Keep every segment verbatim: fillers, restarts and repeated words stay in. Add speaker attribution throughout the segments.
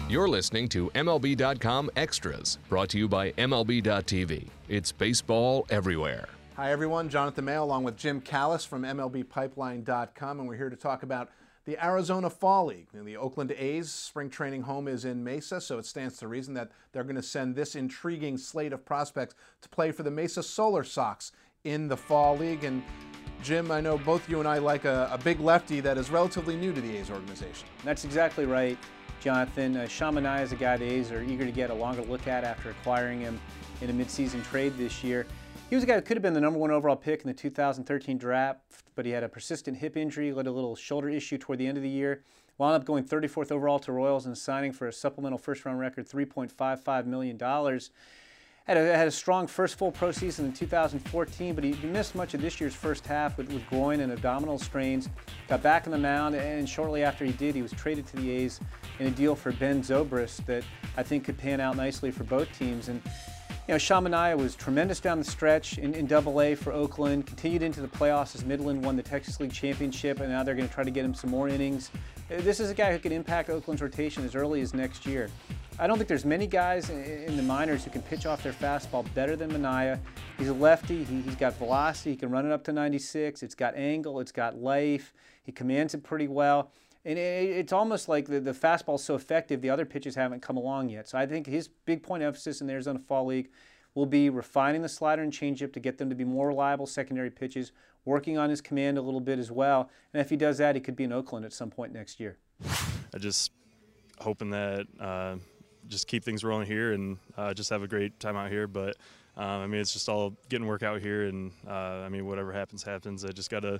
Speaker 1: You're listening to M L B dot com Extras, brought to you by M L B dot T V. It's baseball everywhere.
Speaker 2: Hi everyone, Jonathan Mayo along with Jim Callis from M L B Pipeline dot com, and we're here to talk about the Arizona Fall League. The Oakland A's spring training home is in Mesa, so it stands to reason that they're going to send this intriguing slate of prospects to play for the Mesa Solar Sox in the Fall League. And Jim, I know both you and I like a, a big lefty that is relatively new to the A's organization.
Speaker 3: That's exactly right, Jonathan. Uh, Sean Manaea is a guy the A's are eager to get a longer look at after acquiring him in a midseason trade this year. He was a guy who could have been the number one overall pick in the two thousand thirteen draft, but he had a persistent hip injury, led a little shoulder issue toward the end of the year. Wound up going thirty-fourth overall to Royals and signing for a supplemental first-round record three point five five million dollars. Had a, had a strong first full pro season in two thousand fourteen, but he missed much of this year's first half with, with groin and abdominal strains. Got back on the mound, and shortly after he did, he was traded to the A's in a deal for Ben Zobrist that I think could pan out nicely for both teams. And you know, Sean Manaea was tremendous down the stretch in, in Double A for Oakland, continued into the playoffs as Midland won the Texas League Championship, and now they're going to try to get him some more innings. This is a guy who could impact Oakland's rotation as early as next year. I don't think there's many guys in, in the minors who can pitch off their fastball better than Manaea. He's a lefty, he, he's got velocity, he can run it up to ninety-six, it's got angle, it's got life, he commands it pretty well. And it's almost like the, the fastball is so effective, the other pitches haven't come along yet. So I think his big point of emphasis in the Arizona Fall League will be refining the slider and changeup to get them to be more reliable secondary pitches, working on his command a little bit as well. And if he does that, he could be in Oakland at some point next year.
Speaker 4: I just hoping that uh, just keep things rolling here and uh, just have a great time out here. But um, I mean, it's just all getting work out here, and uh, I mean, whatever happens, happens. I just got to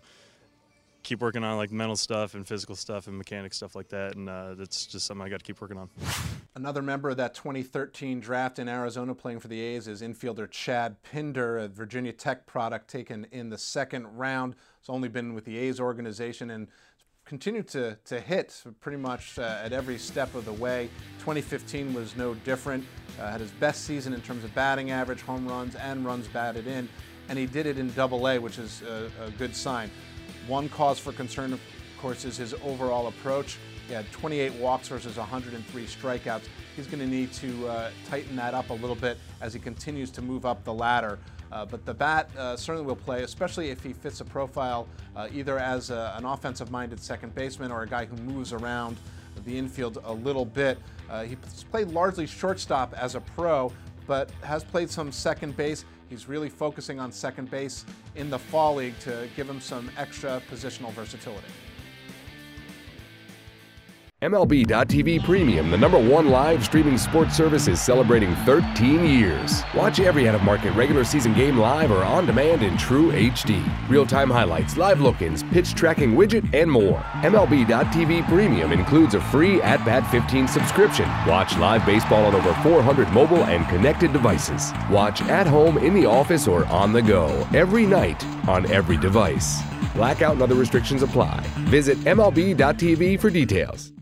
Speaker 4: keep working on like mental stuff and physical stuff and mechanic stuff like that, and uh, that's just something I got to keep working on.
Speaker 2: Another member of that twenty thirteen draft in Arizona playing for the A's is infielder Chad Pinder, a Virginia Tech product taken in the second round. He's only been with the A's organization and continued to, to hit pretty much uh, at every step of the way. twenty fifteen was no different. Uh, had his best season in terms of batting average, home runs, and runs batted in, and he did it in Double A, which is a, a good sign. One cause for concern, of course, is his overall approach. He had twenty-eight walks versus one hundred three strikeouts. He's going to need to uh, tighten that up a little bit as he continues to move up the ladder. Uh, but the bat uh, certainly will play, especially if he fits a profile uh, either as a, an offensive-minded second baseman or a guy who moves around the infield a little bit. Uh, he's played largely shortstop as a pro, but has played some second base. He's really focusing on second base in the Fall League to give him some extra positional versatility.
Speaker 1: M L B dot T V Premium, the number one live streaming sports service, is celebrating thirteen years. Watch every out-of-market regular season game live or on demand in true H D. Real-time highlights, live look-ins, pitch tracking widget, and more. M L B dot T V Premium includes a free At Bat fifteen subscription. Watch live baseball on over four hundred mobile and connected devices. Watch at home, in the office, or on the go every night on every device. Blackout and other restrictions apply. Visit M L B dot T V for details.